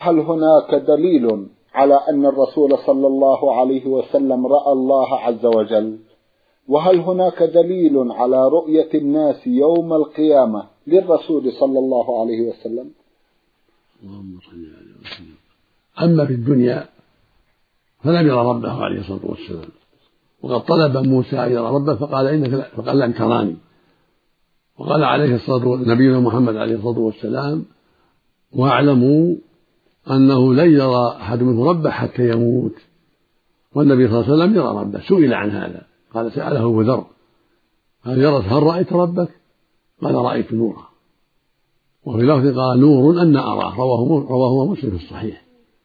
هل هناك دليل على أن الرسول صلى الله عليه وسلم رأى الله عز وجل؟ وهل هناك دليل على رؤية الناس يوم القيامة للرسول صلى الله عليه وسلم؟ اللهم صل عليه وسلم. أما في الدنيا فلم يرى ربه عليه الصلاة والسلام، وقد طلب موسى أن يرى ربه فقال لن تراني، وقال عليه الصلاة والسلام نبينا محمد عليه الصلاة والسلام: واعلموا أنه لن يرى أحد منه ربه حتى يموت. والنبي صلى الله عليه وسلم يرى ربه، سئل عن هذا قال سأله أبو ذر: هل رأيت ربك؟ قال رأيت نورا. وفي لفظ قال نور أن أراه، رواه مسلم في الصحيح.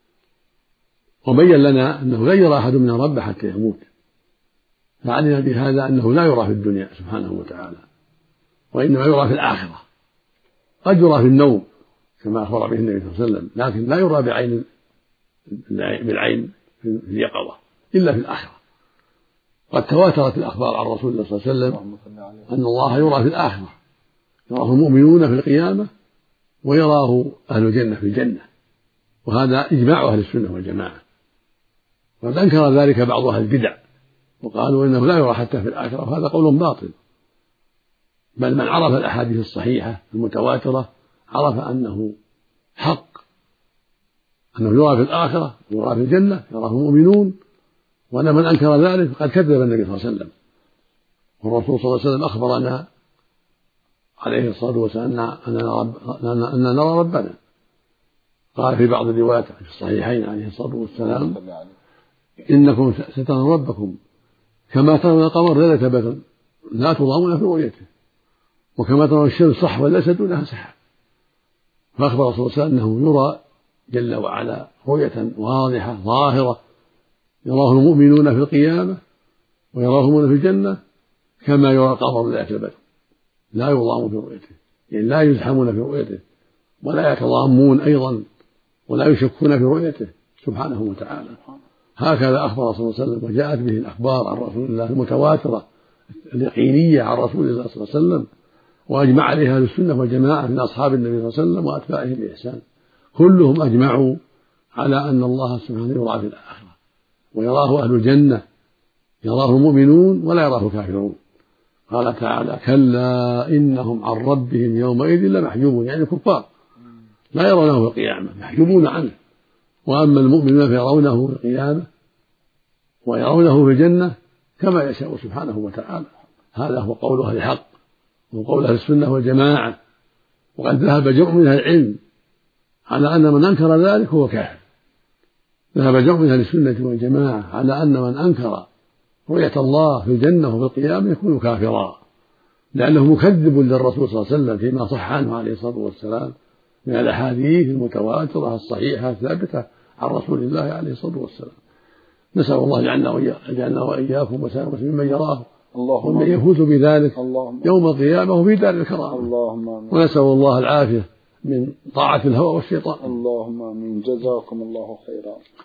وبين لنا أنه لن يرى أحد من ربه حتى يموت، فعلم بهذا أنه لا يرى في الدنيا سبحانه وتعالى، وإنما يرى في الآخرة. قد يرى في النوم كما أخبر به النبي صلى الله عليه وسلم، لكن لا يرى بالعين في اليقظة إلا في الآخرة. قد تواترت الأخبار عن رسول الله صلى الله عليه وسلم أن الله يرى في الآخرة، يراه المؤمنون في القيامة، ويراه أهل الجنة في الجنة، وهذا إجماع أهل السنة والجماعة. وقد أنكر ذلك بعض أهل البدع وقالوا إنه لا يرى حتى في الآخرة، وهذا قول باطل. بل من عرف الأحاديث الصحيحة المتواترة عرف أنه حق، أنه يرى في الآخرة، يرى في الجنة، يراه المؤمنون. وأن من أنكر ذلك فقد كذب النبي صلى الله عليه وسلم. والرسول صلى الله عليه وسلم أخبرنا عليه الصلاة والسلام أننا نرى ربنا. قال في بعض الروايات في الصحيحين عليه الصلاة والسلام: إنكم سترون ربكم كما ترون القمر ليلة بدر لا تضامون في رؤيته، وكما ترون الشمس صحوا والأسد لها سحاب. فأخبر رسول الله أنه يرى جل وعلا رؤية واضحة ظاهرة، يراه المؤمنون في القيامة ويراه المؤمنون في الجنة كما يرى القمر ليلة البدر، لا يضام في رؤيته، يعني لا يزحمون في رؤيته ولا يتضامون أيضا ولا يشكون في رؤيته سبحانه وتعالى. هكذا أخبر صلى الله عليه وسلم، وجاءت به الأخبار عن رسول الله المتواترة اليقينية عن رسول الله صلى الله عليه وسلم، وأجمع عليها أهل السنة والجماعة من أصحاب النبي صلى الله عليه وسلم وأتباعهم بإحسان، كلهم أجمعوا على أن الله سبحانه يرى في الآخرة، ويراه أهل الجنة، يراه المؤمنون ولا يراه الكافرون. قال تعالى: كلا إنهم عن ربهم يومئذ لمحجوبون، يعني الكفار لا يرونه في القيامة، محجوبون عنه. وأما المؤمنون فيرونه في القيامة ويرونه في الجنة كما يشاء سبحانه وتعالى. هذا هو قول أهل الحق وقول أهل السنة والجماعة. وقد ذهب جمع من أهل العلم على أن من أنكر ذلك هو كافر. ذهب جمع من أهل السنة والجماعة على أن من أنكر رؤية الله في الجنة وفي القيامة يكون كافرا، لأنه مكذب للرسول صلى الله عليه وسلم فيما صح عنه عليه الصلاة والسلام من الأحاديث المتواترة الصحيحة الثابتة عن رسول الله عليه الصلاة والسلام. نسأل الله يجعلنا وإياكم وسائر ممن يراه ومن يفوز بذلك يوم القيامة وفي دار الكرامة. ونسأل الله العافية من طاعة الهوى والشيطان. اللهم آمين. جزاكم الله خيرا.